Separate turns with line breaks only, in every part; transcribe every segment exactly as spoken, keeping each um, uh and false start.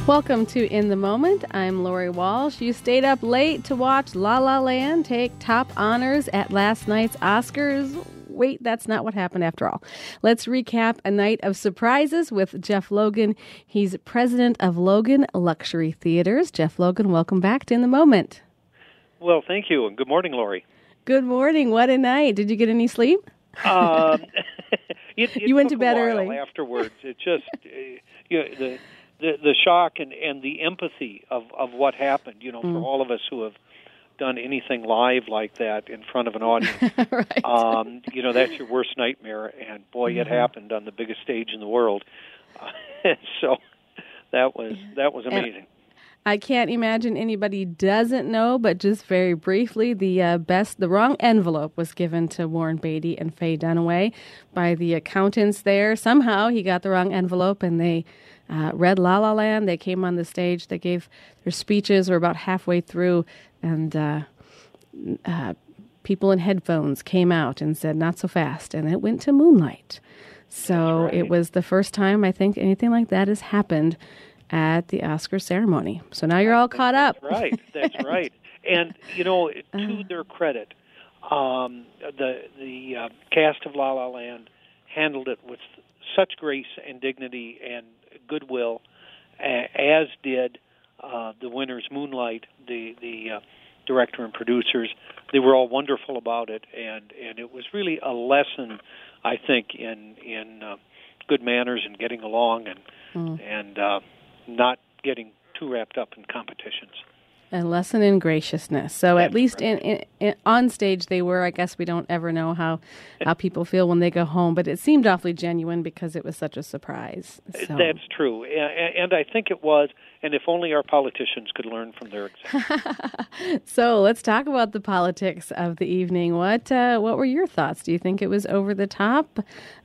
Welcome to In the Moment. I'm Lori Walsh. You stayed up late to watch La La Land take top honors at last night's Oscars. Wait, that's not what happened after all. Let's recap a night of surprises with Jeff Logan. He's president of Logan Luxury Theaters. Jeff Logan, welcome back to In the Moment.
Well, thank you, and good morning, Lori.
Good morning. What a night. Did you get any sleep?
Um, it, it
you went to
took
bed
a while
early.
Afterwards, it just uh, you know, the, the the shock and, and the empathy of, of what happened. You know, mm. for all of us who have done anything live like that in front of an audience,
right.
um, you know, that's your worst nightmare. And boy, mm-hmm. it happened on the biggest stage in the world. Uh, so that was that was amazing.
And I can't imagine anybody doesn't know, but just very briefly, the uh, best, the wrong envelope was given to Warren Beatty and Faye Dunaway by the accountants there. Somehow he got the wrong envelope, and they uh, read La La Land. They came on the stage. They gave their speeches. Were about halfway through, and uh, uh, people in headphones came out and said, "Not so fast," and it went to Moonlight. So
right.
It was the first time I think anything like that has happened at the Oscar ceremony. So now you're all caught up.
That's right. That's right. And, you know, to their credit, um, the the uh, cast of La La Land handled it with such grace and dignity and goodwill, as did uh, the winners, Moonlight, the, the uh, director and producers. They were all wonderful about it, and, and it was really a lesson, I think, in, in uh, good manners and getting along and, mm. and uh, not getting too wrapped up in competitions.
A lesson in graciousness. So
That's
at least
right.
in, in, in on stage they were. I guess we don't ever know how, how people feel when they go home, but it seemed awfully genuine because it was such a surprise. So.
That's true. And, and I think it was, and if only our politicians could learn from their example.
So let's talk about the politics of the evening. What uh, what were your thoughts? Do you think it was over the top,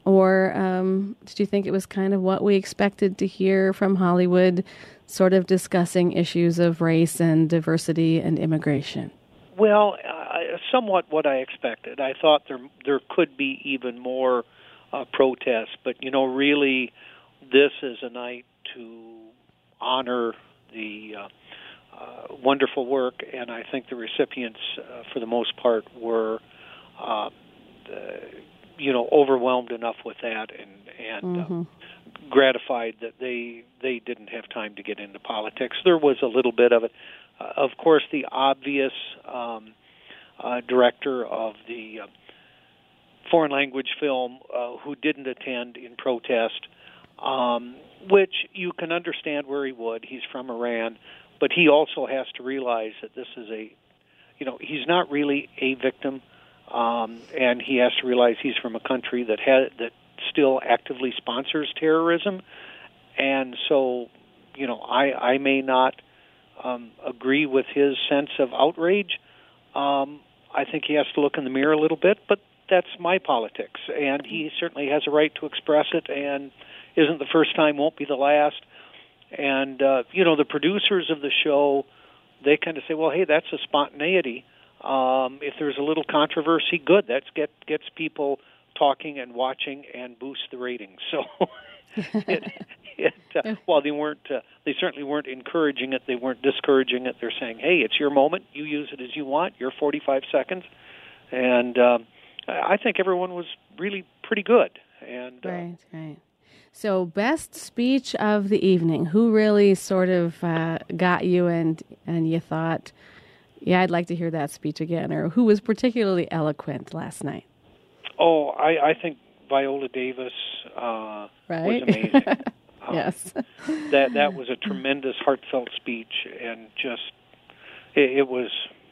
or um, did you think it was kind of what we expected to hear from Hollywood, sort of discussing issues of race and diversity and immigration?
Well, uh, somewhat what I expected. I thought there there could be even more uh, protests, but, you know, really this is a night to honor the uh, uh, wonderful work, and I think the recipients, uh, for the most part, were, uh, the, you know, overwhelmed enough with that and, and mm-hmm. uh, gratified that they they didn't have time to get into politics. There was a little bit of it. Uh, of course, the obvious um, uh, director of the uh, foreign language film uh, who didn't attend in protest, um, which you can understand where he would. He's from Iran, but he also has to realize that this is a, you know, he's not really a victim, um, and he has to realize he's from a country that has that still actively sponsors terrorism. And so, you know, I, I may not um, agree with his sense of outrage. Um, I think he has to look in the mirror a little bit, but that's my politics. And he certainly has a right to express it, and isn't the first time, won't be the last. And, uh, you know, the producers of the show, they kind of say, well, hey, that's a spontaneity. Um, if there's a little controversy, good. That get, gets people talking and watching and boost the ratings. So, it, it, uh, while they weren't, uh, they certainly weren't encouraging it. They weren't discouraging it. They're saying, "Hey, it's your moment. You use it as you want. Your forty-five seconds." And um, I think everyone was really pretty good. And uh,
right, right. So, best speech of the evening. Who really sort of uh, got you, and and you thought, "Yeah, I'd like to hear that speech again," or who was particularly eloquent last night?
Oh, I, I think Viola Davis uh,
right?
was amazing. um,
yes.
that that was a tremendous, heartfelt speech, and just, it, it was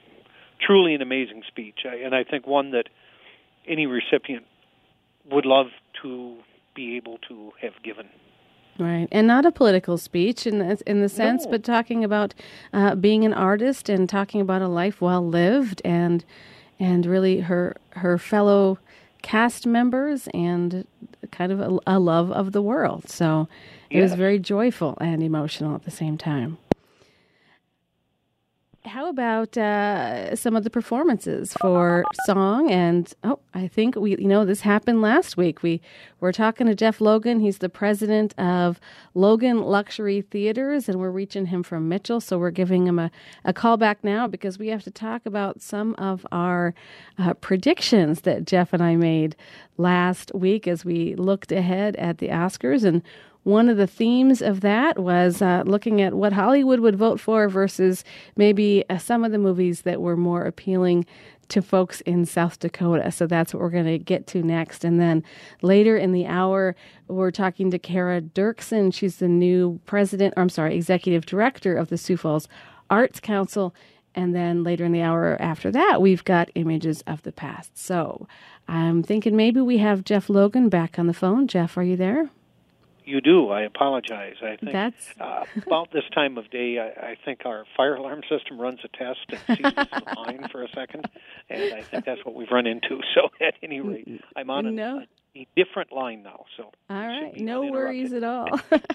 truly an amazing speech. And I think one that any recipient would love to be able to have given.
Right, and not a political speech in the, in the sense,
no.
but talking about uh, being an artist and talking about a life well lived, and and really her her fellow cast members and kind of a, a love of the world. So it
yes.
was very joyful and emotional at the same time. How about uh, some of the performances for song? And oh, I think we, you know, this happened last week. We were talking to Jeff Logan. He's the president of Logan Luxury Theaters, and we're reaching him from Mitchell. So we're giving him a, a call back now because we have to talk about some of our uh, predictions that Jeff and I made last week as we looked ahead at the Oscars. And one of the themes of that was uh, looking at what Hollywood would vote for versus maybe uh, some of the movies that were more appealing to folks in South Dakota. So that's what we're going to get to next. And then later in the hour, we're talking to Kara Dirksen. She's the new president, or I'm sorry, executive director of the Sioux Falls Arts Council. And then later in the hour after that, we've got Images of the Past. So I'm thinking maybe we have Jeff Logan back on the phone. Jeff, are you there?
You do. I apologize. I think
That's...
uh, about this time of day, I, I think our fire alarm system runs a test and seizes the line for a second, and I think that's what we've run into. So at any rate, I'm on
no.
a, a different line now. So
all right, no worries at all.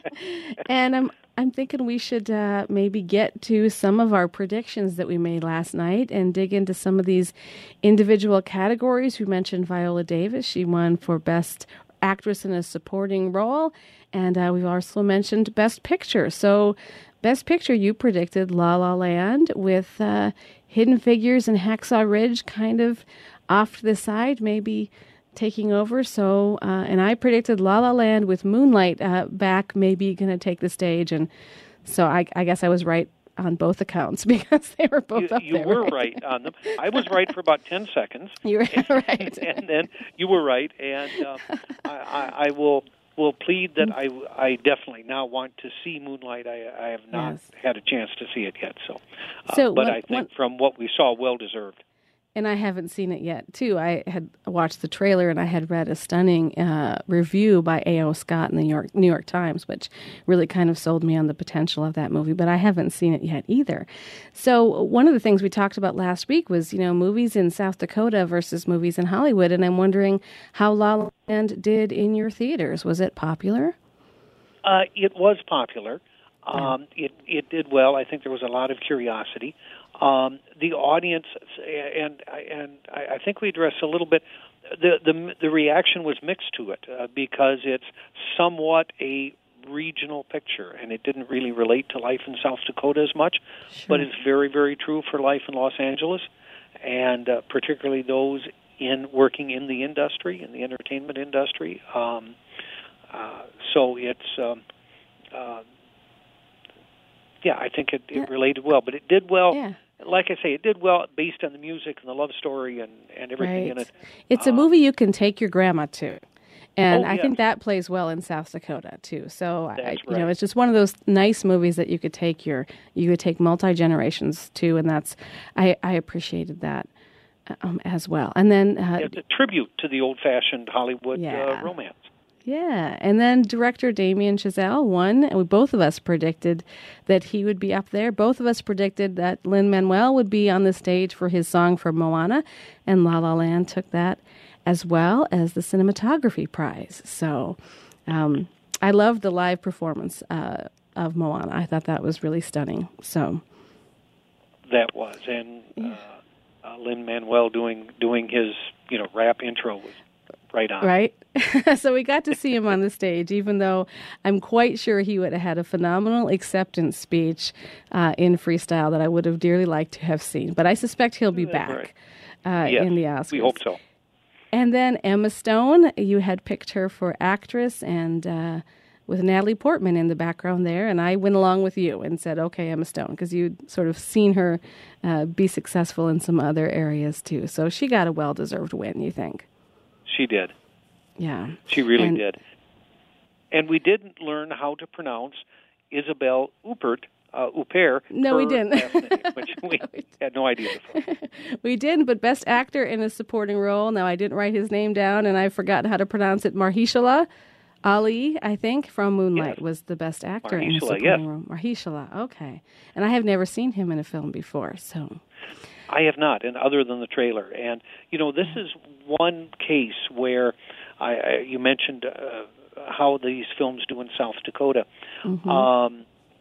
And I'm I'm thinking we should uh, maybe get to some of our predictions that we made last night and dig into some of these individual categories. We mentioned Viola Davis; she won for Best Actress in a Supporting Role. And uh, we've also mentioned Best Picture. So Best Picture, you predicted La La Land with uh, Hidden Figures and Hacksaw Ridge kind of off to the side, maybe taking over. So, uh, and I predicted La La Land with Moonlight uh, back, maybe going to take the stage. And so I, I guess I was right on both accounts because they were both
you,
up
you
there.
You were
right?
right on them. I was right for about ten seconds.
You were
and,
right.
And then you were right. And um, I, I, I will will plead that I, I definitely now want to see Moonlight. I, I have not
yes.
had a chance to see it yet. So, uh,
so
But
one,
I think
one,
from what we saw, well-deserved.
And I haven't seen it yet, too. I had watched the trailer, and I had read a stunning uh, review by A O. Scott in the New York, New York Times, which really kind of sold me on the potential of that movie, but I haven't seen it yet either. So one of the things we talked about last week was, you know, movies in South Dakota versus movies in Hollywood, and I'm wondering how La La Land did in your theaters. Was it popular?
Uh, it was popular. Um, yeah. It it did well. I think there was a lot of curiosity. Um, the audience, and and I think we addressed a little bit, the the, the reaction was mixed to it uh, because it's somewhat a regional picture, and it didn't really relate to life in South Dakota as much,
sure.
but it's very, very true for life in Los Angeles, and uh, particularly those in working in the industry, in the entertainment industry. Um, uh, so it's... Um, uh, Yeah, I think it, it
yeah.
related well, but it did well.
Yeah.
Like I say, it did well based on the music and the love story and, and everything
right.
in it.
It's
um,
a movie you can take your grandma to, and
oh,
I
yeah.
think that plays well in South Dakota too. So I,
right.
you know, it's just one of those nice movies that you could take your you could take multi generations to, and that's I, I appreciated that um, as well. And then uh,
it's a tribute to the old fashioned Hollywood
yeah.
uh, romance.
Yeah, and then director Damien Chazelle won, and we, both of us predicted that he would be up there. Both of us predicted that Lin-Manuel would be on the stage for his song for Moana, and La La Land took that as well as the cinematography prize. So um, I loved the live performance uh, of Moana. I thought that was really stunning. So
that was, and
yeah.
uh, uh, Lin-Manuel doing doing his you know rap intro was right on.
Right? So we got to see him on the stage, even though I'm quite sure he would have had a phenomenal acceptance speech uh, in freestyle that I would have dearly liked to have seen. But I suspect he'll be back
right.
uh,
yes,
in the Oscars.
We hope so.
And then Emma Stone, you had picked her for actress, and uh, with Natalie Portman in the background there, and I went along with you and said, okay, Emma Stone, because you'd sort of seen her uh, be successful in some other areas too. So she got a well-deserved win, you think?
She did.
Yeah.
She really
and,
did. And we didn't learn how to pronounce Isabelle Huppert, uh, Huppert.
No, we didn't.
Last name, which we no, we had no idea before.
We didn't, but Best Actor in a Supporting Role. Now, I didn't write his name down, and I forgot how to pronounce it. Mahershala Ali, I think, from Moonlight,
yes.
was the Best Actor
Mahershala,
in a Supporting
yes.
Role. Mahershala, okay. And I have never seen him in a film before, so...
I have not, and other than the trailer. And, you know, this is one case where I, I you mentioned uh, how these films do in South Dakota.
Mm-hmm.
Um,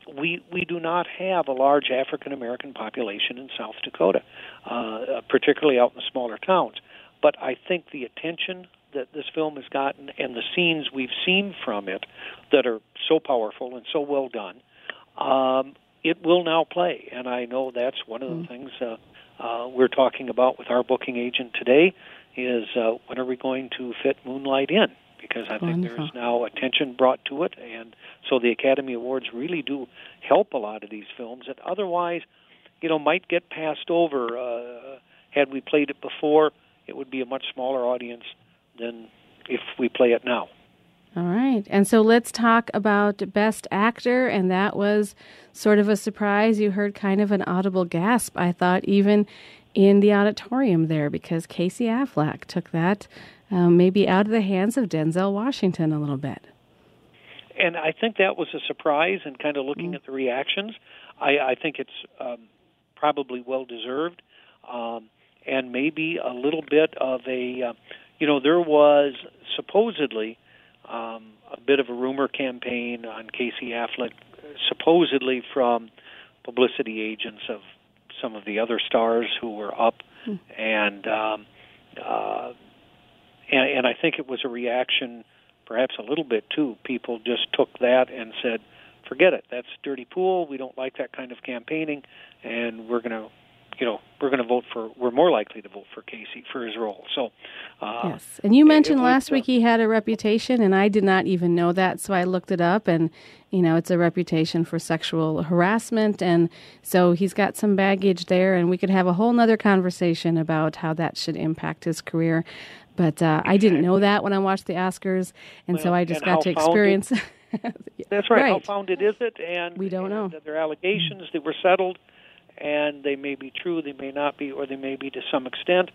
we we do not have a large African American population in South Dakota, uh, particularly out in the smaller towns. But I think the attention that this film has gotten and the scenes we've seen from it that are so powerful and so well done, um, it will now play. And I know that's one of the mm. things uh, uh, we're talking about with our booking agent today is uh, when are we going to fit Moonlight in? Because I think
Wonderful.
There's now attention brought to it, and so the Academy Awards really do help a lot of these films that otherwise, you know, might get passed over. Uh, had we played it before, it would be a much smaller audience than if we play it now.
All right. And so let's talk about Best Actor, and that was sort of a surprise. You heard kind of an audible gasp, I thought, even in the auditorium there, because Casey Affleck took that um, maybe out of the hands of Denzel Washington a little bit.
And I think that was a surprise, and kind of looking mm. at the reactions, I, I think it's um, probably well-deserved, um, and maybe a little bit of a, uh, you know, there was supposedly um, a bit of a rumor campaign on Casey Affleck, supposedly from publicity agents of some of the other stars who were up, mm. and, um, uh, and and I think it was a reaction, perhaps a little bit too. People just took that and said, "Forget it. That's dirty pool. We don't like that kind of campaigning, and we're going to, you know, we're going to vote for. We're more likely to vote for Casey for his role." So, uh,
yes. And you mentioned
was,
last
uh,
week he had a reputation, and I did not even know that, so I looked it up, and you know, it's a reputation for sexual harassment, and so he's got some baggage there, and we could have a whole nother conversation about how that should impact his career. But uh, I didn't know that when I watched the Oscars, and
well,
so I just
and
got to experience.
That's right.
right.
How founded is it? And
we don't
and
know.
There are allegations that were settled, and they may be true, they may not be, or they may be to some extent.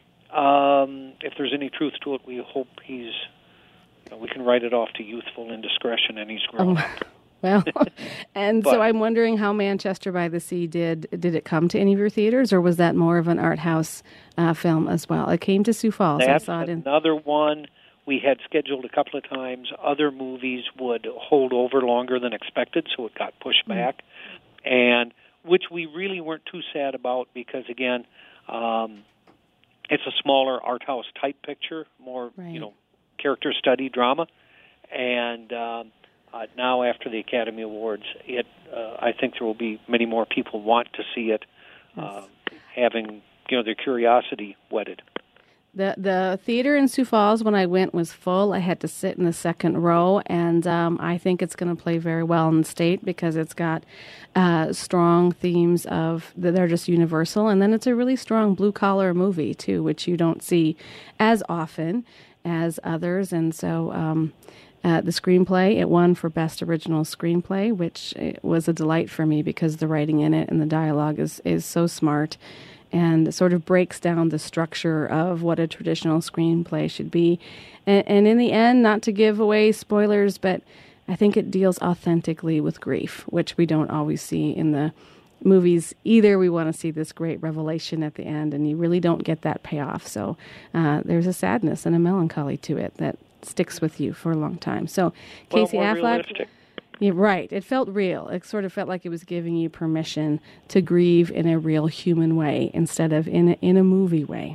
Um, if there's any truth to it, we hope he's. You know, we can write it off to youthful indiscretion, and he's grown
oh.
up.
Well, and
but,
so I'm wondering how Manchester by the Sea did. Did it come to any of your theaters, or was that more of an art house uh, film as well? It came to Sioux Falls.
That's
I saw it in
another one we had scheduled a couple of times. Other movies would hold over longer than expected, so it got pushed
mm-hmm.
back, and which we really weren't too sad about because, again, um, it's a smaller art house type picture, more
right.
you know, character study drama, and. Um, Uh, now, after the Academy Awards, it uh, I think there will be many more people want to see it, uh, yes. having you know their curiosity whetted.
The the theater in Sioux Falls when I went was full. I had to sit in the second row, and um, I think it's going to play very well in the state because it's got uh, strong themes of that are just universal, and then it's a really strong blue collar movie too, which you don't see as often as others, and so. Um, Uh, the screenplay, it won for Best Original Screenplay, which was a delight for me because the writing in it and the dialogue is, is so smart and sort of breaks down the structure of what a traditional screenplay should be. And, and in the end, not to give away spoilers, but I think it deals authentically with grief, which we don't always see in the movies either. We want to see this great revelation at the end, and you really don't get that payoff. So uh, there's a sadness and a melancholy to it that sticks with you for a long time. So Casey
well, more
Affleck,
realistic.
Yeah, right. It felt real. It sort of felt like it was giving you permission to grieve in a real human way instead of in a, in a movie way.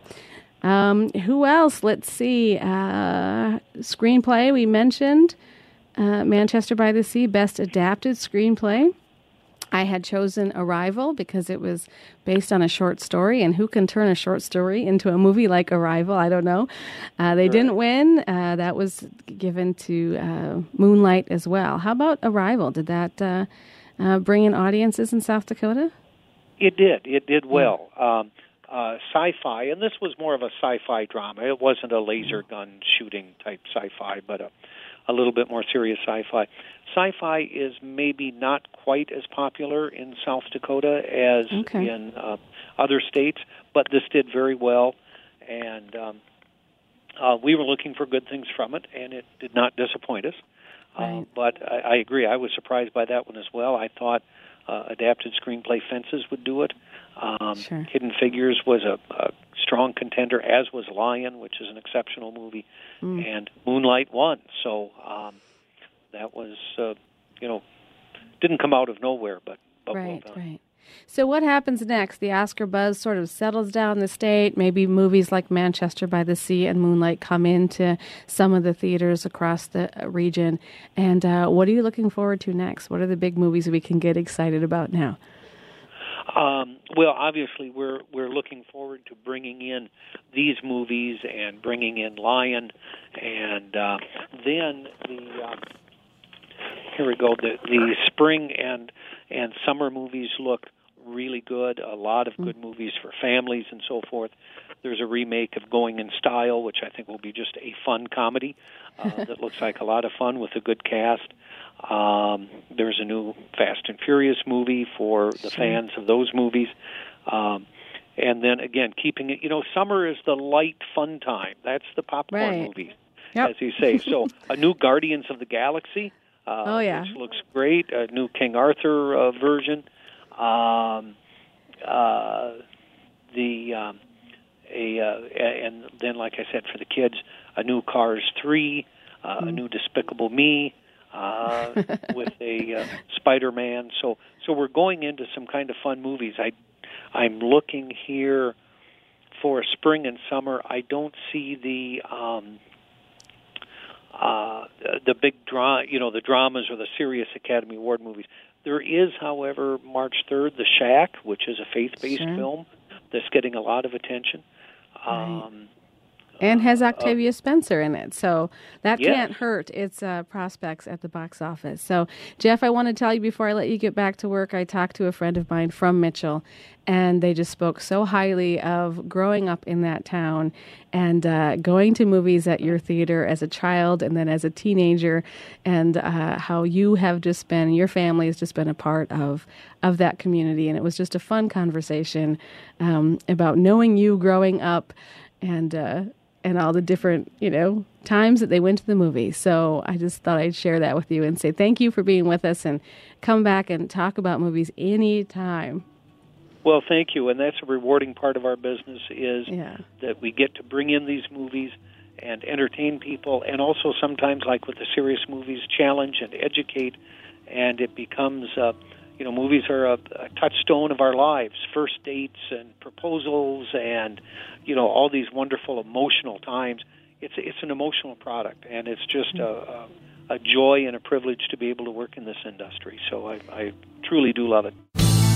Um, who else? Let's see. Uh, screenplay we mentioned. Uh, Manchester by the Sea, Best Adapted Screenplay. I had chosen Arrival because it was based on a short story, and who can turn a short story into a movie like Arrival? I don't know. Uh, they right. didn't win. Uh, that was given to uh, Moonlight as well. How about Arrival? Did that uh, uh, bring in audiences in South Dakota?
It did. It did well. Yeah. Um, uh, sci-fi, and this was more of a sci-fi drama. It wasn't a laser gun shooting type sci-fi, but a, a little bit more serious sci-fi. Sci-fi is maybe not quite as popular in South Dakota as
okay.
in uh, other states, but this did very well, and um, uh, we were looking for good things from it, and it did not disappoint us.
Right.
Uh, but I, I agree, I was surprised by that one as well. I thought uh, adapted screenplay Fences would do it. Um,
sure.
Hidden Figures was a, a strong contender, as was Lion, which is an exceptional movie, mm. and Moonlight won. So um, that was, uh, you know, didn't come out of nowhere, but, but
right,
well done.
Right. So what happens next? The Oscar buzz sort of settles down the state. Maybe movies like Manchester by the Sea and Moonlight come into some of the theaters across the region. And uh, what are you looking forward to next? What are the big movies we can get excited about now?
Um, well, obviously, we're we're looking forward to bringing in these movies and bringing in Lion, and uh, then the uh, here we go. The the spring and and summer movies look really good. A lot of good movies for families and so forth. There's a remake of Going in Style, which I think will be just a fun comedy uh, that looks like a lot of fun with a good cast. Um, there's a new Fast and Furious movie for the fans of those movies. Um, and then, again, keeping it, you know, summer is the light fun time. That's the popcorn
right.
movies,
yep.
as you say. So a new Guardians of the Galaxy, uh,
oh, yeah.
which looks great, a new King Arthur uh, version. Um, uh, the um, a uh, and then, like I said, for the kids, a new Cars three, uh, mm. a new Despicable Me, uh, with a uh, Spider-Man. So, so we're going into some kind of fun movies. I, I'm looking here for spring and summer. I don't see the um, uh, the big dra- you know, the dramas or the serious Academy Award movies. There is, however, March third, The Shack, which is a faith-based
sure.
film that's getting a lot of attention.
Right.
Um,
and has
uh,
Octavia Spencer in it, so that
yes.
can't hurt its uh, prospects at the box office. So, Jeff, I want to tell you before I let you get back to work, I talked to a friend of mine from Mitchell, and they just spoke so highly of growing up in that town and uh, going to movies at your theater as a child and then as a teenager, and uh, how you have just been, your family has just been a part of of that community. And it was just a fun conversation um, about knowing you growing up and uh, and all the different, you know, times that they went to the movies. So I just thought I'd share that with you and say thank you for being with us, and come back and talk about movies anytime.
Well, thank you, and that's a rewarding part of our business is
yeah.
that we get to bring in these movies and entertain people, and also sometimes, like with the serious movies, challenge and educate, and it becomes, uh, you know, movies are a, a touchstone of our lives, first dates and proposals and, you know, all these wonderful emotional times. It's it's an emotional product, and it's just a, a, a joy and a privilege to be able to work in this industry. So I, I truly do love it.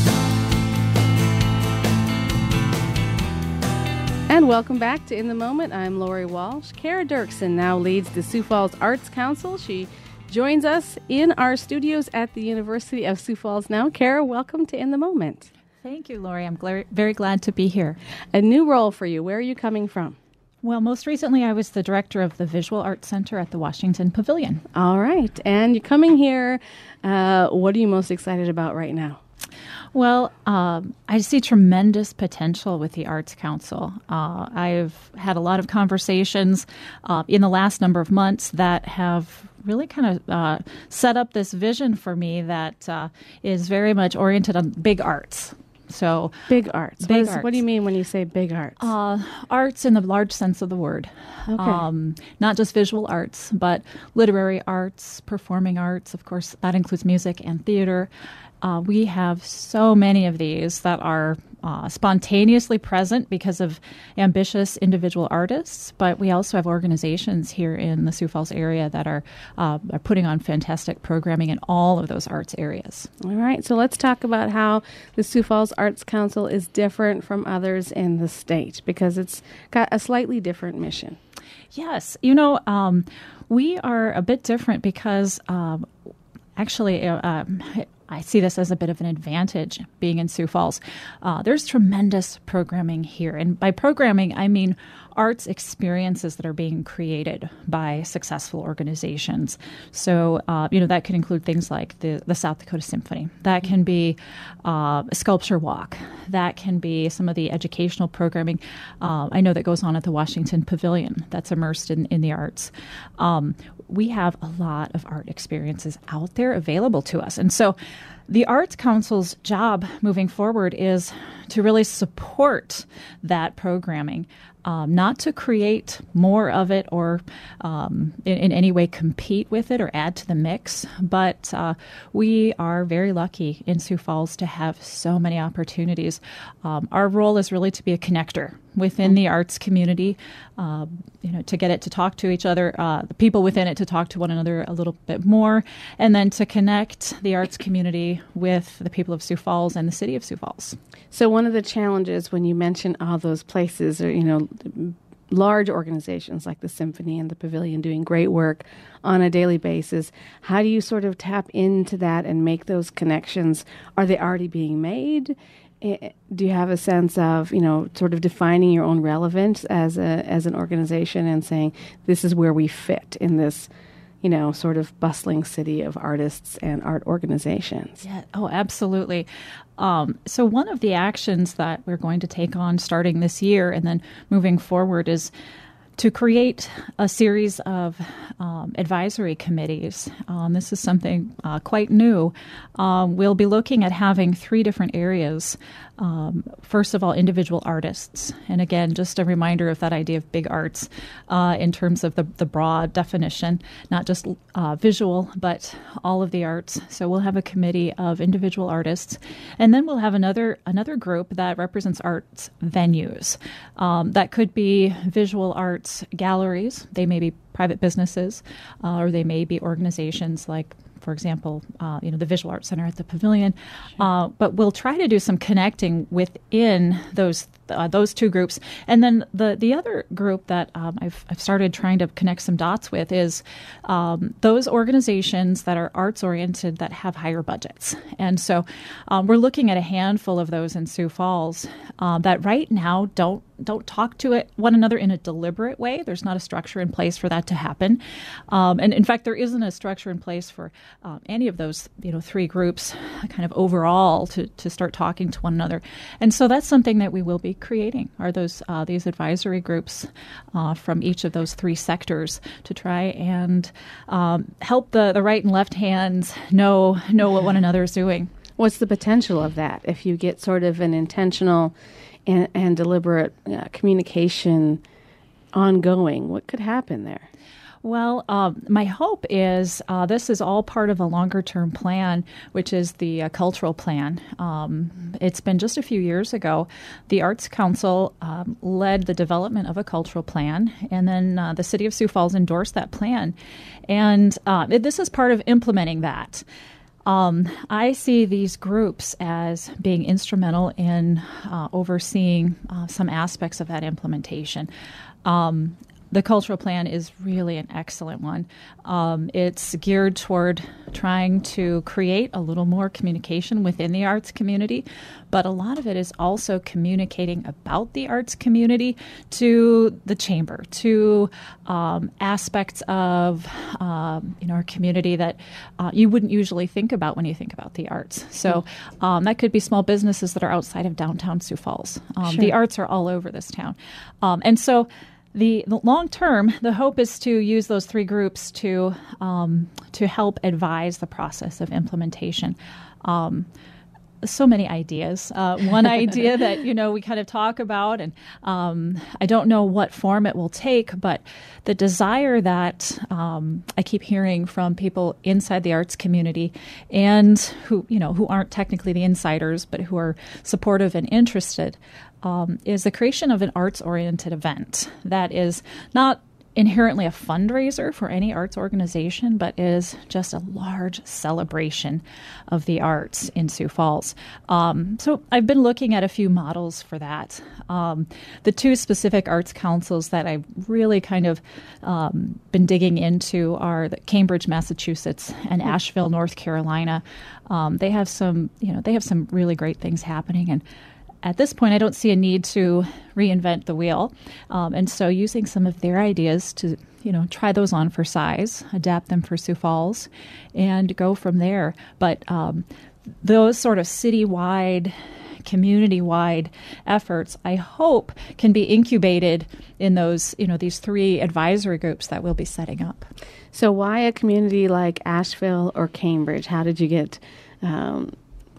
And welcome back to In the Moment. I'm Lori Walsh. Kara Dirksen now leads the Sioux Falls Arts Council. She joins us in our studios at the University of Sioux Falls now. Kara, welcome to In the Moment.
Thank you, Lori. I'm gl- very glad to be here.
A new role for you. Where are you coming from?
Well, most recently I was the director of the Visual Arts Center at the Washington Pavilion.
All right. And you're coming here. Uh, what are you most excited about right now?
Well, um, I see tremendous potential with the Arts Council. Uh, I've had a lot of conversations uh, in the last number of months that have really kind of uh, set up this vision for me that uh, is very much oriented on big arts. So
big arts.
Big
what, is,
arts.
What do you mean when you say big arts?
Uh, arts in the large sense of the word.
Okay.
Um, not just visual arts, but literary arts, performing arts. Of course, that includes music and theater. Uh, we have so many of these that are uh, spontaneously present because of ambitious individual artists, but we also have organizations here in the Sioux Falls area that are, uh, are putting on fantastic programming in all of those arts areas.
All right, so let's talk about how the Sioux Falls Arts Council is different from others in the state, because it's got a slightly different mission.
Yes, you know, um, we are a bit different because um, actually uh, um, I see this as a bit of an advantage being in Sioux Falls. Uh, there's tremendous programming here. And by programming, I mean arts experiences that are being created by successful organizations. So, uh, you know, that could include things like the, the South Dakota Symphony. That can be uh, a sculpture walk. That can be some of the educational programming uh, I know that goes on at the Washington Pavilion that's immersed in, in the arts. Um, we have a lot of art experiences out there available to us. And so The Arts Council's job moving forward is to really support that programming, um, not to create more of it or um, in, in any way compete with it or add to the mix. But uh, we are very lucky in Sioux Falls to have so many opportunities. Um, our role is really to be a connector within the arts community, uh, you know, to get it to talk to each other, uh, the people within it to talk to one another a little bit more, and then to connect the arts community with the people of Sioux Falls and the city of Sioux Falls.
So one of the challenges when you mention all those places are, you know, large organizations like the Symphony and the Pavilion doing great work on a daily basis, how do you sort of tap into that and make those connections? Are they already being made? Do you have a sense of, you know, sort of defining your own relevance as a as an organization and saying this is where we fit in this, you know, sort of bustling city of artists and art organizations?
Yeah. Oh, absolutely. Um, so one of the actions that we're going to take on starting this year and then moving forward is to create a series of um, advisory committees. Um, this is something uh, quite new. Um, we'll be looking at having three different areas. Um, first of all, individual artists. And again, just a reminder of that idea of big arts uh, in terms of the, the broad definition, not just uh, visual, but all of the arts. So we'll have a committee of individual artists. And then we'll have another another group that represents arts venues. Um, that could be visual arts galleries. They may be private businesses, uh, or they may be organizations like, for example, uh, you know, the Visual Arts Center at the Pavilion. Sure. Uh, but we'll try to do some connecting within those uh, those two groups. And then the the other group that um, I've I've started trying to connect some dots with is um, those organizations that are arts oriented that have higher budgets. And so um, we're looking at a handful of those in Sioux Falls uh, that right now don't don't talk to it, one another in a deliberate way. There's not a structure in place for that to happen. Um, and in fact, there isn't a structure in place for um, any of those, you know, three groups kind of overall to, to start talking to one another. And so that's something that we will be creating, are those uh, these advisory groups uh, from each of those three sectors to try and um, help the, the right and left hands know, know what one another is doing.
What's the potential of that if you get sort of an intentional and, and deliberate uh, communication ongoing? What could happen there?
Well, um, my hope is uh, this is all part of a longer-term plan, which is the uh, cultural plan. Um, it's been just a few years ago. The Arts Council um, led the development of a cultural plan, and then uh, the City of Sioux Falls endorsed that plan. And uh, it, this is part of implementing that. Um, I see these groups as being instrumental in uh, overseeing uh, some aspects of that implementation. Um, The cultural plan is really an excellent one. Um, it's geared toward trying to create a little more communication within the arts community, but a lot of it is also communicating about the arts community to the chamber, to um, aspects of um, you know, our community that uh, you wouldn't usually think about when you think about the arts. So um, that could be small businesses that are outside of downtown Sioux Falls. Um,
Sure.
The arts are all over this town. Um, and so The, the long term, the hope is to use those three groups to um, to help advise the process of implementation. Um, so many ideas. Uh, one idea that, you know, we kind of talk about, and um, I don't know what form it will take, but the desire that um, I keep hearing from people inside the arts community and who, you know, who aren't technically the insiders, but who are supportive and interested, um, is the creation of an arts-oriented event that is not inherently a fundraiser for any arts organization, but is just a large celebration of the arts in Sioux Falls. Um, so I've been looking at a few models for that. Um, the two specific arts councils that I've really kind of um, been digging into are the Cambridge, Massachusetts, and Asheville, North Carolina. Um, they have some, you know, they have some really great things happening, and at this point, I don't see a need to reinvent the wheel. Um, and so using some of their ideas to, you know, try those on for size, adapt them for Sioux Falls, and go from there. But um, those sort of citywide, community-wide efforts, I hope, can be incubated in those, you know, these three advisory groups that we'll be setting up.
So why a community like Asheville or Cambridge? How did you get um,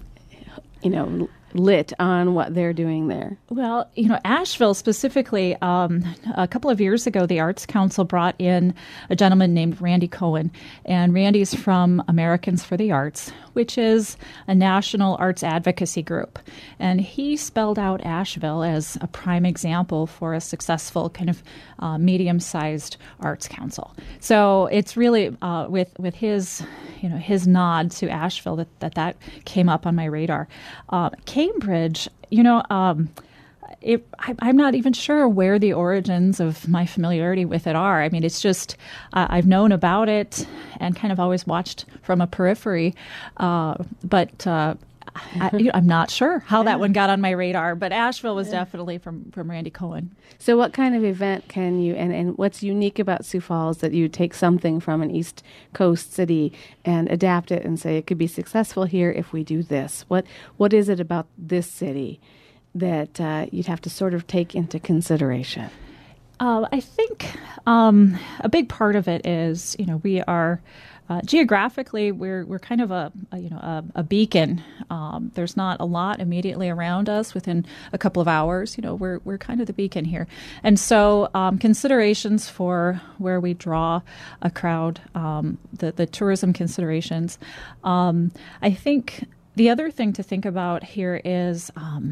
you know, lit on what they're doing there?
Well, you know, Asheville specifically, um, a couple of years ago, the Arts Council brought in a gentleman named Randy Cohen. And Randy's from Americans for the Arts, which is a national arts advocacy group. And he spelled out Asheville as a prime example for a successful kind of uh, medium-sized arts council. So it's really uh, with with his, you know, his nod to Asheville that that, that came up on my radar. Uh, Cambridge, you know, um, it, I, I'm not even sure where the origins of my familiarity with it are. I mean, it's just uh, I've known about it and kind of always watched from a periphery, uh, but uh, I, you know, I'm not sure how that one got on my radar. But Asheville was definitely from, from Randy Cohen.
So what kind of event can you, and, and what's unique about Sioux Falls that you take something from an East Coast city and adapt it and say it could be successful here if we do this? What What is it about this city that uh, you'd have to sort of take into consideration?
Uh, I think um, a big part of it is, you know, we are uh, geographically we're we're kind of a, a you know a, a beacon. Um, there's not a lot immediately around us within a couple of hours. You know, we're we're kind of the beacon here, and so um, considerations for where we draw a crowd, um, the the tourism considerations. Um, I think the other thing to think about here is. Um,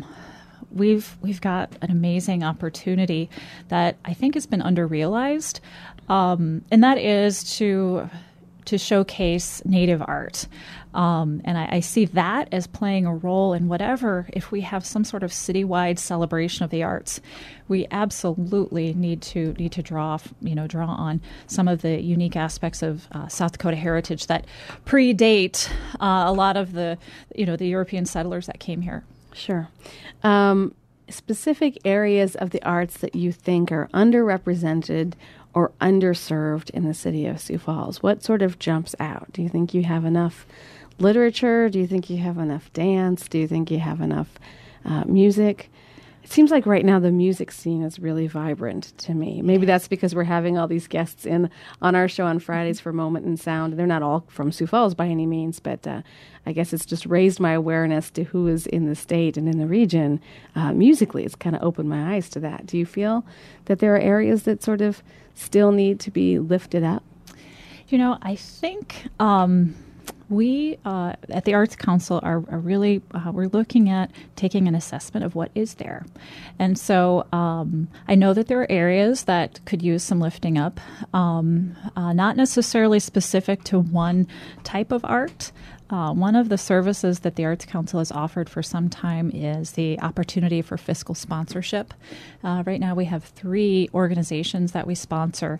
We've we've got an amazing opportunity that I think has been underrealized, um, and that is to to showcase Native art. Um, and I, I see that as playing a role in whatever, if we have some sort of citywide celebration of the arts, we absolutely need to need to draw, you know, draw on some of the unique aspects of uh, South Dakota heritage that predate uh, a lot of the, you know, the European settlers that came here.
Sure. Um, specific areas of the arts that you think are underrepresented or underserved in the city of Sioux Falls? What sort of jumps out? Do you think you have enough literature? Do you think you have enough dance? Do you think you have enough uh, music? It seems like right now the music scene is really vibrant to me. Maybe that's because we're having all these guests in on our show on Fridays for Moment and Sound. They're not all from Sioux Falls by any means, but uh, I guess it's just raised my awareness to who is in the state and in the region uh, musically. It's kind of opened my eyes to that. Do you feel that there are areas that sort of still need to be lifted up?
You know, I think um, we uh, at the Arts Council are, are really, uh, we're looking at taking an assessment of what is there. And so um, I know that there are areas that could use some lifting up, um, uh, not necessarily specific to one type of art. Uh, one of the services that the Arts Council has offered for some time is the opportunity for fiscal sponsorship. Uh, right now we have three organizations that we sponsor.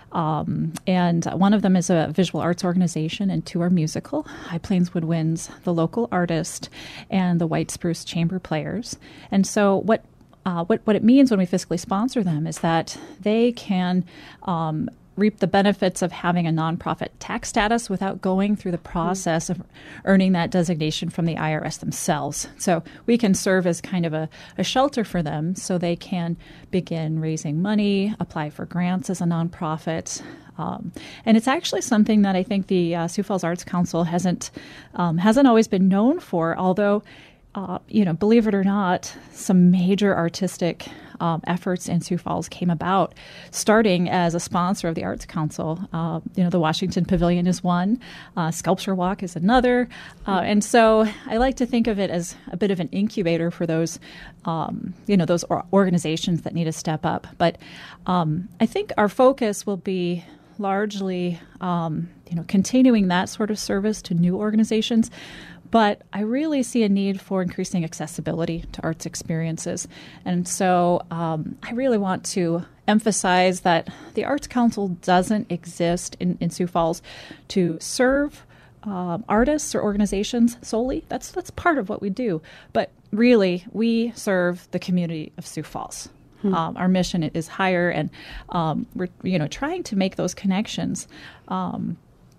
Um, and one of them is a visual arts organization, and two are musical. High Plains Woodwinds, the local artist, and the White Spruce Chamber Players. And so what uh, what what it means when we fiscally sponsor them is that they can um, reap the benefits of having a nonprofit tax status without going through the process of earning that designation from the I R S themselves. So we can serve as kind of a, a shelter for them so they can begin raising money, apply for grants as a nonprofit. Um, and it's actually something that I think the uh, Sioux Falls Arts Council hasn't um, hasn't always been known for, although Uh, you know, believe it or not, some major artistic um, efforts in Sioux Falls came about, starting as a sponsor of the Arts Council. Uh, you know, the Washington Pavilion is one, uh, Sculpture Walk is another, uh, and so I like to think of it as a bit of an incubator for those, um, you know, those or- organizations that need to step up. But um, I think our focus will be largely, um, you know, continuing that sort of service to new organizations. But I really see a need for increasing accessibility to arts experiences. And so um, I really want to emphasize that the Arts Council doesn't exist in, in Sioux Falls to serve um, artists or organizations solely. That's, that's part of what we do. But really, we serve the community of Sioux Falls. Hmm. Um, our mission is higher, and um, we're you know trying to make those connections. Um,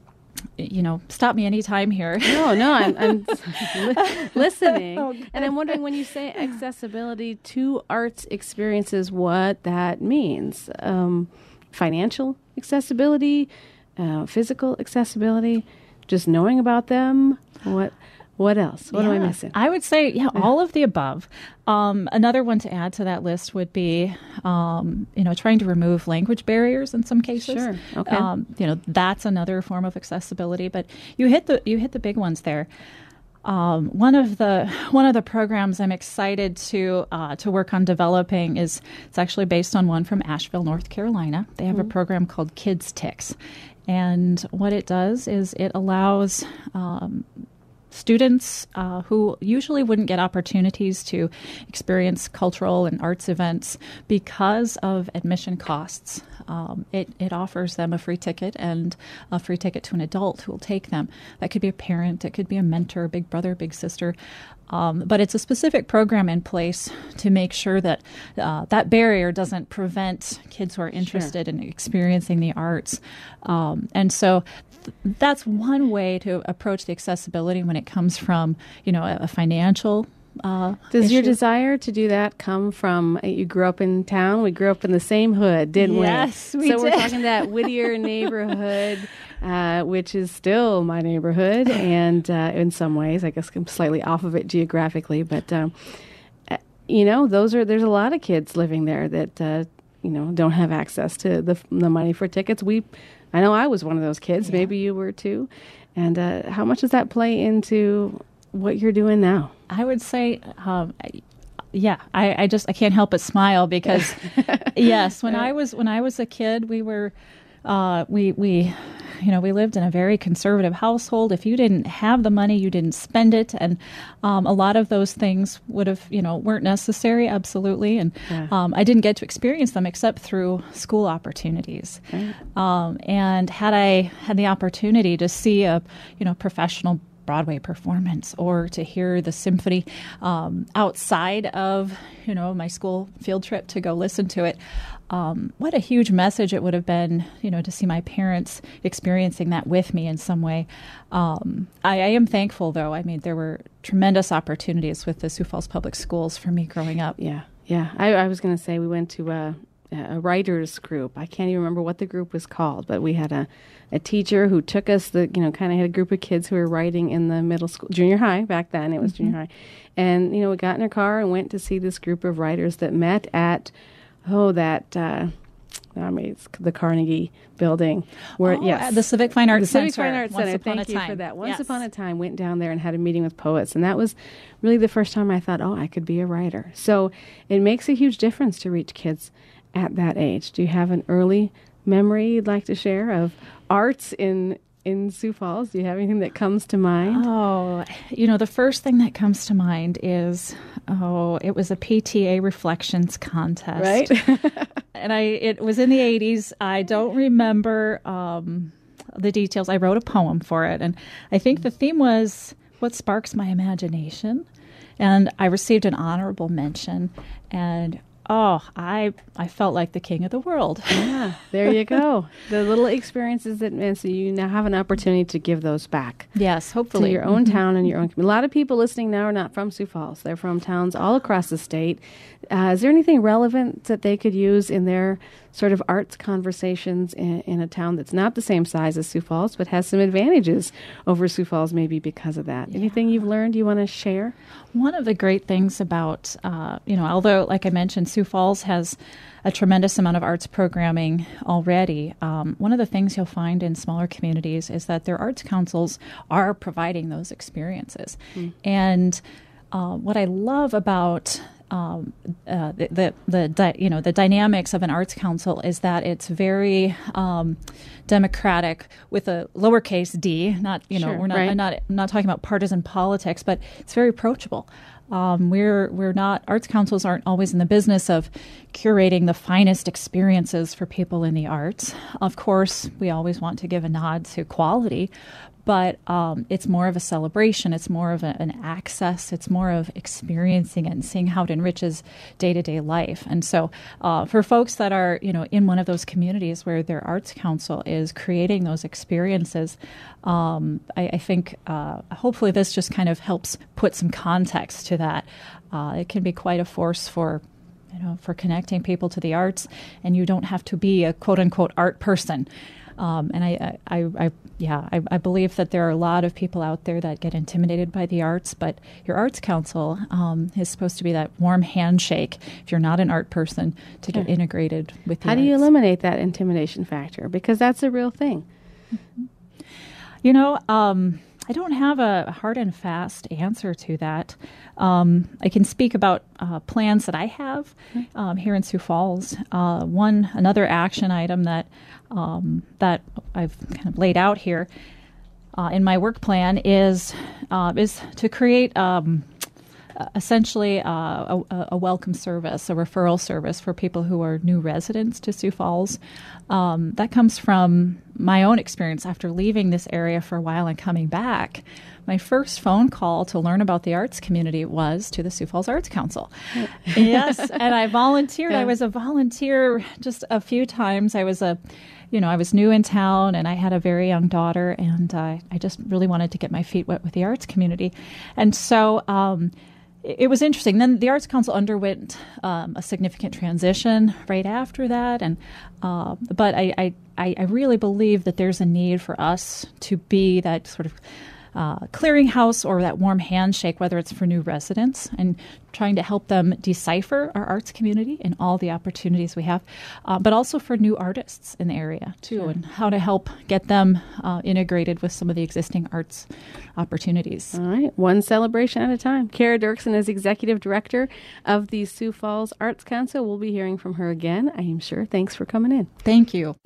You know, stop me anytime here.
No, no, I'm, I'm li- listening. Oh, and I'm wondering, when you say accessibility to arts experiences, what that means. Um, financial accessibility, uh, physical accessibility, just knowing about them. What What else? What
yeah.
am I missing?
I would say, yeah, all of the above. Um, another one to add to that list would be, um, you know, trying to remove language barriers in some cases.
Sure. Okay.
Um, you know, that's another form of accessibility. But you hit the you hit the big ones there. Um, one of the one of the programs I'm excited to uh, to work on developing is it's actually based on one from Asheville, North Carolina. They have mm-hmm. a program called Kids Ticks, and what it does is it allows um, students uh, who usually wouldn't get opportunities to experience cultural and arts events because of admission costs. Um, it, it offers them a free ticket and a free ticket to an adult who will take them. That could be a parent, it could be a mentor, big brother, big sister. Um, but it's a specific program in place to make sure that uh, that barrier doesn't prevent kids who are interested sure. in experiencing the arts. Um, and so th- that's one way to approach the accessibility when it comes from, you know, a, a financial Uh,
Does
issue.
your desire to do that come from, uh, you grew up in town, we grew up in the same hood, didn't we?
Yes, we
so
did.
We're talking that Whittier neighborhood, uh, which is still my neighborhood, and uh, in some ways, I guess I'm slightly off of it geographically, but, um, uh, you know, those are, there's a lot of kids living there that, uh, you know, don't have access to the, the money for tickets. We, I know I was one of those kids, yeah. maybe you were too, and uh, how much does that play into what you're doing now?
I would say, um, yeah, I, I just I can't help but smile because, yes, when I was when I was a kid, we were, uh, we we, you know, we lived in a very conservative household. If you didn't have the money, you didn't spend it, and um, a lot of those things would have, you know, weren't necessary, absolutely, and yeah. um, I didn't get to experience them except through school opportunities. Right. Um, and had I had the opportunity to see a, you know, professional Broadway performance or to hear the symphony um, outside of, you know, my school field trip to go listen to it. Um, what a huge message it would have been, you know, to see my parents experiencing that with me in some way. Um, I, I am thankful, though. I mean, there were tremendous opportunities with the Sioux Falls Public Schools for me growing up.
Yeah, yeah. I, I was going to say we went to a, a writers group. I can't even remember what the group was called, but we had a a teacher who took us, the you know, kind of had a group of kids who were writing in the middle school, junior high, back then it was mm-hmm. junior high. And, you know, we got in our car and went to see this group of writers that met at, oh, that, uh, I mean, it's the Carnegie building. Where,
oh,
yes.
The Civic Fine Arts
the
Center.
The Civic Fine Arts
Once
Center.
upon
Thank
a
you
time.
for that. Once
yes.
upon a time, went down there and had a meeting with poets. And that was really the first time I thought, oh, I could be a writer. So it makes a huge difference to reach kids at that age. Do you have an early memory you'd like to share of arts in in Sioux Falls? Do you have anything that comes to mind?
Oh, you know, the first thing that comes to mind is, oh, it was a P T A reflections contest.
Right.
And I it was in the eighties. I don't remember um, the details. I wrote a poem for it, and I think the theme was what sparks my imagination. And I received an honorable mention, and oh, I I felt like the king of the world.
Yeah, there you go. The little experiences that meant, so you now have an opportunity to give those back.
Yes, hopefully.
To your own
mm-hmm.
town and your own community. A lot of people listening now are not from Sioux Falls. They're from towns all across the state. Uh, is there anything relevant that they could use in their sort of arts conversations in, in a town that's not the same size as Sioux Falls, but has some advantages over Sioux Falls maybe because of that? Yeah. Anything you've learned you want to share?
One of the great things about, uh, you know, although, like I mentioned, Sioux Falls has a tremendous amount of arts programming already, um, one of the things you'll find in smaller communities is that their arts councils are providing those experiences. Mm. And uh, what I love about Um, uh, the the, the di- you know the dynamics of an arts council is that it's very um, democratic with a lowercase d. Not you know
sure,
we're not
right.
I'm not I'm not talking about partisan politics, but it's very approachable. Um, we're we're not arts councils aren't always in the business of curating the finest experiences for people in the arts. Of course, we always want to give a nod to quality. But um, it's more of a celebration. It's more of a, an access. It's more of experiencing it and seeing how it enriches day-to-day life. And so uh, for folks that are, you know, in one of those communities where their arts council is creating those experiences, um, I, I think uh, hopefully this just kind of helps put some context to that. Uh, it can be quite a force for you know, for connecting people to the arts, and you don't have to be a quote-unquote art person. Um, and I, I, I, I yeah, I, I believe that there are a lot of people out there that get intimidated by the arts, but your arts council um, is supposed to be that warm handshake if you're not an art person to get
Yeah.
integrated with the
How
arts.
do you eliminate that intimidation factor? Because that's a real thing.
You know, um, I don't have a hard and fast answer to that. Um, I can speak about uh, plans that I have um, here in Sioux Falls. Uh, one, another action item that um, that I've kind of laid out here uh, in my work plan is uh, is to create um, essentially uh, a, a welcome service, a referral service for people who are new residents to Sioux Falls. Um, that comes from my own experience after leaving this area for a while and coming back. My first phone call to learn about the arts community was to the Sioux Falls Arts Council. Yes, and I volunteered.
Yeah.
I was a volunteer just a few times. I was a, you know, I was new in town, and I had a very young daughter, and uh, I just really wanted to get my feet wet with the arts community. And so um, it, it was interesting. Then the Arts Council underwent um, a significant transition right after that, and uh, but I, I, I really believe that there's a need for us to be that sort of Uh, clearinghouse or that warm handshake, whether it's for new residents and trying to help them decipher our arts community and all the opportunities we have, uh, but also for new artists in the area too,
Sure.
and how to help get them uh, integrated with some of the existing arts opportunities.
All right, one celebration at a time. Kara Dirksen is Executive Director of the Sioux Falls Arts Council. We'll be hearing from her again, I am sure. Thanks for coming in.
Thank you.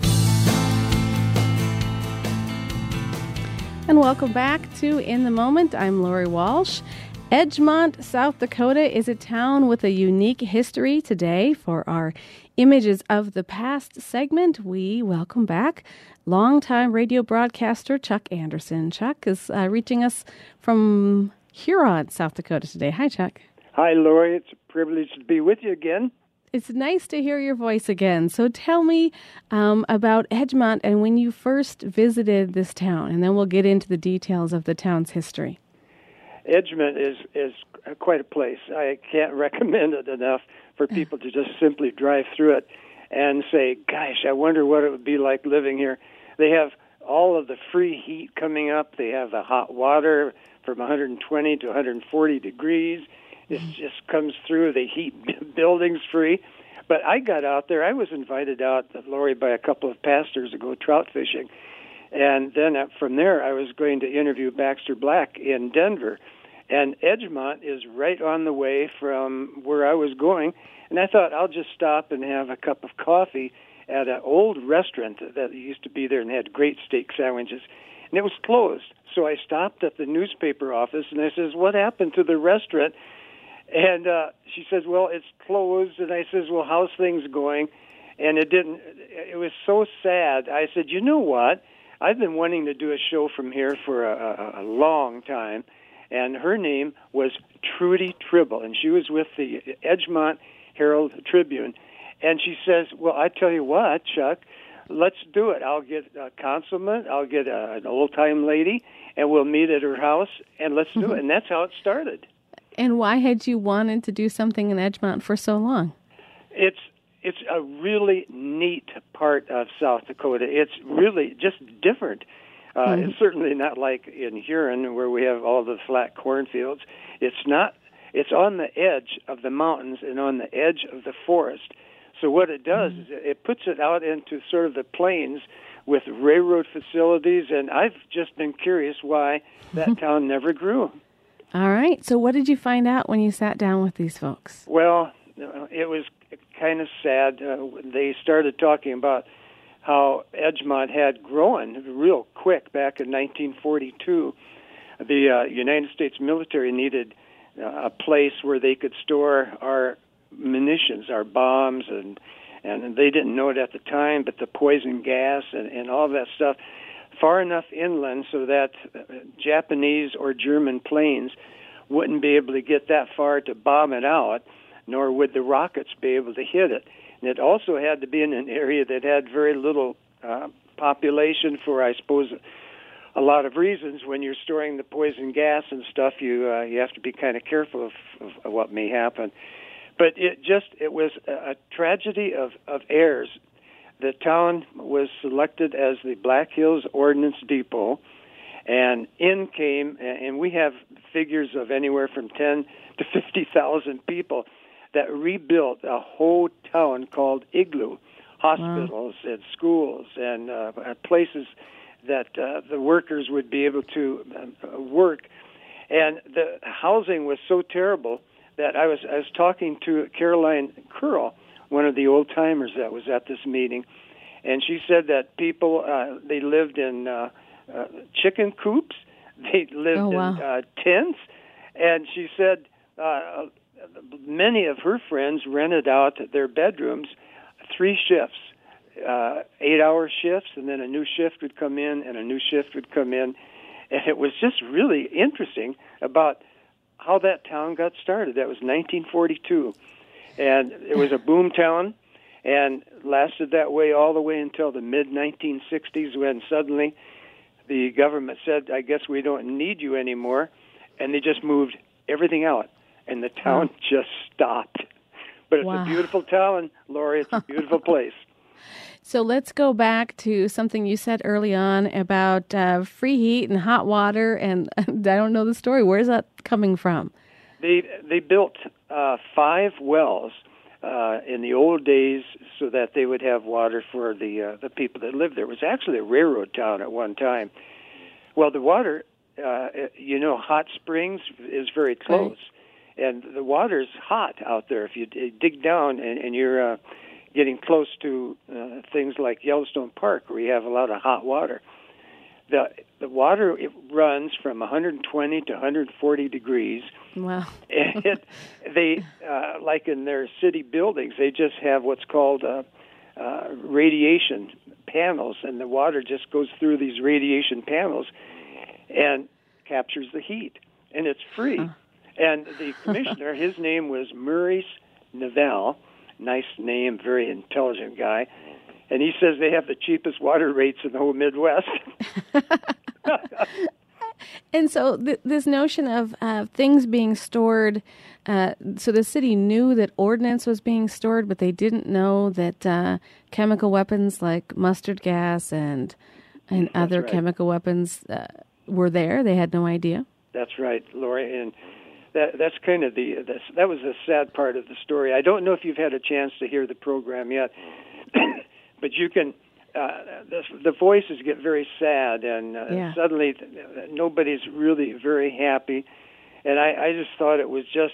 And welcome back to In the Moment. I'm Lori Walsh. Edgemont, South Dakota is a town with a unique history. Today, for our Images of the Past segment, we welcome back longtime radio broadcaster Chuck Anderson. Chuck is uh, reaching us from Huron, South Dakota today. Hi, Chuck.
Hi, Lori. It's a privilege to be with you again.
It's nice to hear your voice again. So tell me um, about Edgemont and when you first visited this town, and then we'll get into the details of the town's history.
Edgemont is, is quite a place. I can't recommend it enough for people to just simply drive through it and say, gosh, I wonder what it would be like living here. They have all of the free heat coming up. They have the hot water from one hundred twenty to one hundred forty degrees. It just comes through. They heat buildings free. But I got out there. I was invited out, Lori, by a couple of pastors to go trout fishing. And then from there, I was going to interview Baxter Black in Denver. And Edgemont is right on the way from where I was going. And I thought I'll just stop and have a cup of coffee at an old restaurant that used to be there and had great steak sandwiches. And it was closed. So I stopped at the newspaper office, and I says, what happened to the restaurant? And uh, she says, well, it's closed. And I says, well, how's things going? And it didn't, it was so sad. I said, you know what? I've been wanting to do a show from here for a, a, a long time. And her name was Trudy Tribble, and she was with the Edgemont Herald Tribune. And she says, well, I tell you what, Chuck, let's do it. I'll get a consulate, I'll get a, an old-time lady, and we'll meet at her house, and let's do it. And that's how it started.
And why had you wanted to do something in Edgemont for so long?
It's it's a really neat part of South Dakota. It's really just different. Uh,
Mm-hmm.
It's certainly not like in Huron where we have all the flat cornfields. It's not. It's on the edge of the mountains and on the edge of the forest. So what it does
Mm-hmm.
is it puts it out into sort of the plains with railroad facilities, and I've just been curious why that town never grew.
All right. So what did you find out when you sat down with these folks?
Well, it was kind of sad. Uh, they started talking about how Edgemont had grown real quick back in nineteen forty-two. The uh, United States military needed uh, a place where they could store our munitions, our bombs, and and they didn't know it at the time, but the poison gas and, and all that stuff far enough inland so that uh, Japanese or German planes wouldn't be able to get that far to bomb it out, nor would the rockets be able to hit it. And it also had to be in an area that had very little uh, population for, I suppose, a lot of reasons. When you're storing the poison gas and stuff, you uh, you have to be kind of careful of, of, of what may happen. But it just, it was a, a tragedy of, of heirs. the town was selected as the Black Hills Ordnance Depot, and in came, and we have figures of anywhere from ten to fifty thousand people that rebuilt a whole town called Igloo, hospitals wow. and schools and uh, places that uh, the workers would be able to uh, work. And the housing was so terrible that I was I was talking to Caroline Curl, one of the old timers that was at this meeting, and she said that people uh, they lived in uh, uh, chicken coops, they lived
oh, wow.
in uh, tents, and she said uh, many of her friends rented out their bedrooms three shifts, uh, eight-hour shifts, and then a new shift would come in, and a new shift would come in, and it was just really interesting about how that town got started. That was nineteen forty-two. And it was a boom town, and lasted that way all the way until the mid nineteen sixties, when suddenly the government said, I guess we don't need you anymore, and they just moved everything out, and the town wow. just stopped. But it's wow. a beautiful town, Lori. It's a beautiful place.
So let's go back to something you said early on about uh, free heat and hot water, and I don't know the story. Where's that coming from?
They they built uh, five wells uh, in the old days so that they would have water for the uh, the people that lived there. It was actually a railroad town at one time. Well, the water, uh, you know, Hot Springs is very close, right. and the water's hot out there. If you dig down and, and you're uh, getting close to uh, things like Yellowstone Park, where you have a lot of hot water, the the water it runs from one hundred twenty to one hundred forty degrees.
Wow.
And it, they, uh, like in their city buildings, they just have what's called uh, uh, radiation panels, and the water just goes through these radiation panels and captures the heat, and it's free. Huh. And the commissioner, his name was Maurice Neville, nice name, very intelligent guy, and he says they have the cheapest water rates in the whole Midwest.
And so th- this notion of uh, things being stored, uh, so the city knew that ordnance was being stored, but they didn't know that uh, chemical weapons like mustard gas and and That's other right. chemical weapons uh, were there. They had no idea.
That's right, Lori, and that that's kind of the that's, that was the sad part of the story. I don't know if you've had a chance to hear the program yet, but you can. Uh, the, the voices get very sad, and uh,
yeah.
suddenly nobody's really very happy. And I, I just thought it was just,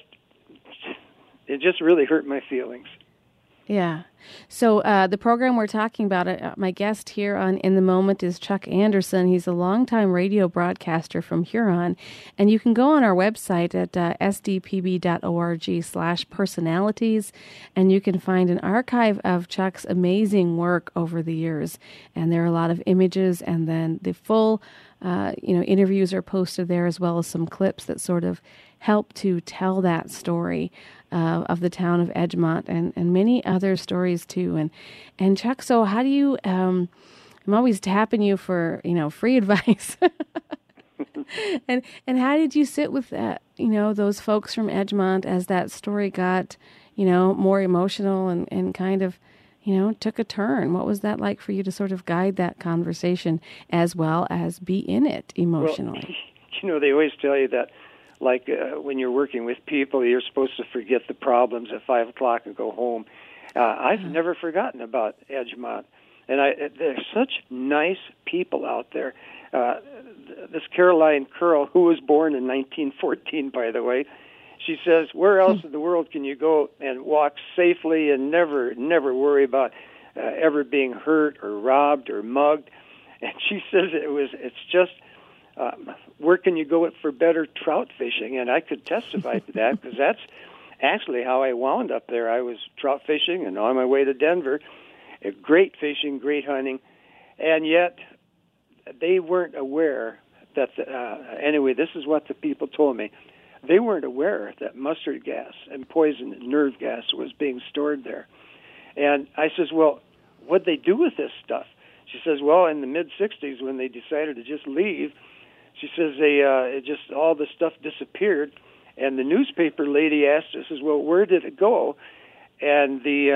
it just really hurt my feelings.
Yeah. So uh, the program we're talking about, uh, my guest here on In the Moment is Chuck Anderson. He's a longtime radio broadcaster from Huron. And you can go on our website at uh, s d p b dot org slash personalities, and you can find an archive of Chuck's amazing work over the years. And there are a lot of images, and then the full uh, you know, interviews are posted there, as well as some clips that sort of help to tell that story uh, of the town of Edgemont, and, and many other stories too. And and Chuck, so how do you? Um, I'm always tapping you for you know free advice. and and how did you sit with that? You know, those folks from Edgemont as that story got you know more emotional and, and kind of you know took a turn. What was that like for you to sort of guide that conversation as well as be in it emotionally?
Well, you know, they always tell you that. Like uh, when you're working with people, you're supposed to forget the problems at five o'clock and go home. Uh, I've mm-hmm. never forgotten about Edgemont, and I, there's such nice people out there. Uh, this Caroline Curl, who was born in nineteen fourteen, by the way, she says, "Where else in the world can you go and walk safely and never, never worry about uh, ever being hurt or robbed or mugged?" And she says it was, it's just. Um, where can you go for better trout fishing? And I could testify to that because that's actually how I wound up there. I was trout fishing and on my way to Denver. Uh, great fishing, great hunting. And yet they weren't aware that, the, uh, anyway, this is what the people told me. They weren't aware that mustard gas and poison nerve gas was being stored there. And I says, well, what'd they do with this stuff? She says, well, in the mid-sixties when they decided to just leave, she says they uh, it just all the stuff disappeared, and the newspaper lady asked us, "says Well, where did it go?" And the uh,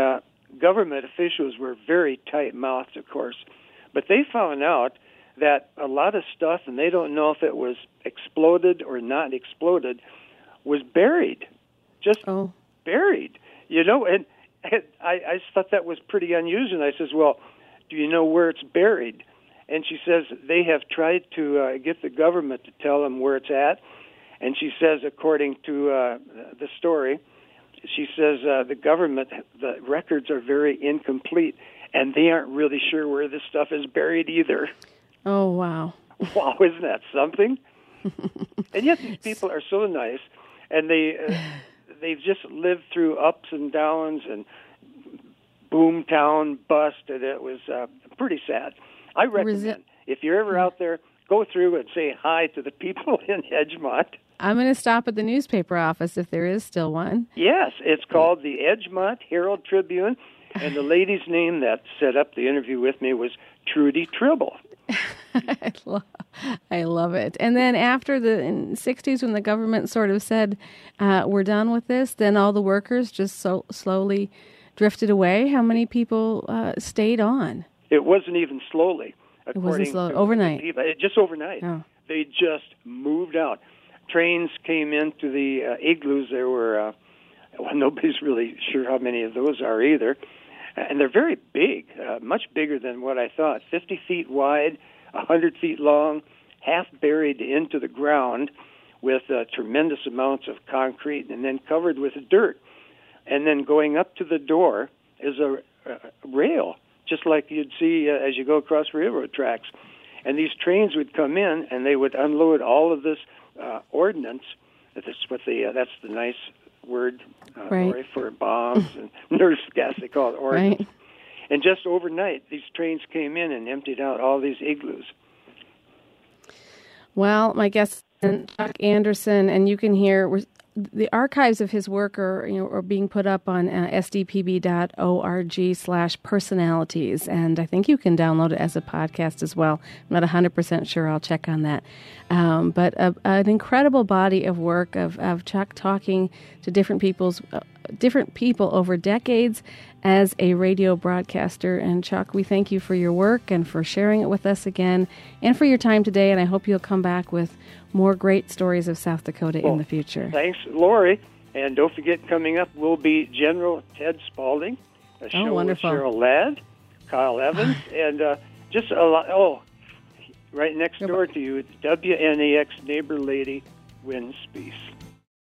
government officials were very tight-mouthed, of course, but they found out that a lot of stuff, and they don't know if it was exploded or not exploded, was buried, just
oh.
buried, you know, and, and I, I thought that was pretty unusual. I says, well, do you know where it's buried? And she says they have tried to uh, get the government to tell them where it's at, and she says, according to uh, the story, she says uh, the government, the records are very incomplete, and they aren't really sure where this stuff is buried either.
Oh, wow.
Wow, isn't that something? And yet these people are so nice, and they, uh, they've just lived through ups and downs and boomtown bust, and it was uh, pretty sad. I recommend,
Resi-
if you're ever out there, go through and say hi to the people in Edgemont.
I'm going to stop at the newspaper office if there is still one.
Yes, it's called the Edgemont Herald Tribune, and the lady's name that set up the interview with me was Trudy Tribble.
I, love, I love it. And then after the in sixties, when the government sort of said, uh, we're done with this, then all the workers just so slowly drifted away. How many people uh, stayed on?
It wasn't even slowly.
It wasn't slow.
To
overnight.
People. It, just overnight.
Oh.
They just moved out. Trains came into the uh, igloos. There were, uh, well, nobody's really sure how many of those are either. And they're very big, uh, much bigger than what I thought. fifty feet wide, one hundred feet long, half buried into the ground with uh, tremendous amounts of concrete and then covered with dirt. And then going up to the door is a, a rail, just like you'd see uh, as you go across railroad tracks. And these trains would come in, and they would unload all of this uh, ordnance. That's what the uh, that's the nice word uh,
right.
Lori, for bombs and nurse gas. They call it ordnance.
Right.
And just overnight, these trains came in and emptied out all these igloos.
Well, my guest is Chuck Anderson, and you can hear we're, the archives of his work are, you know, are being put up on uh, s d p b dot org slash personalities, and I think you can download it as a podcast as well. I'm not one hundred percent sure. I'll check on that. Um, but a, an incredible body of work of, of Chuck talking to different people's uh, different people over decades as a radio broadcaster. And Chuck, we thank you for your work and for sharing it with us again, and for your time today. And I hope you'll come back with more great stories of South Dakota well, in the future.
Thanks, Lori. And don't forget, coming up will be General Ted Spalding, a
oh,
show
wonderful.
with Cheryl Ladd, Kyle Evans, and uh, just a lot. Oh, right next door to you, W N A X neighbor lady, Wynn Spees.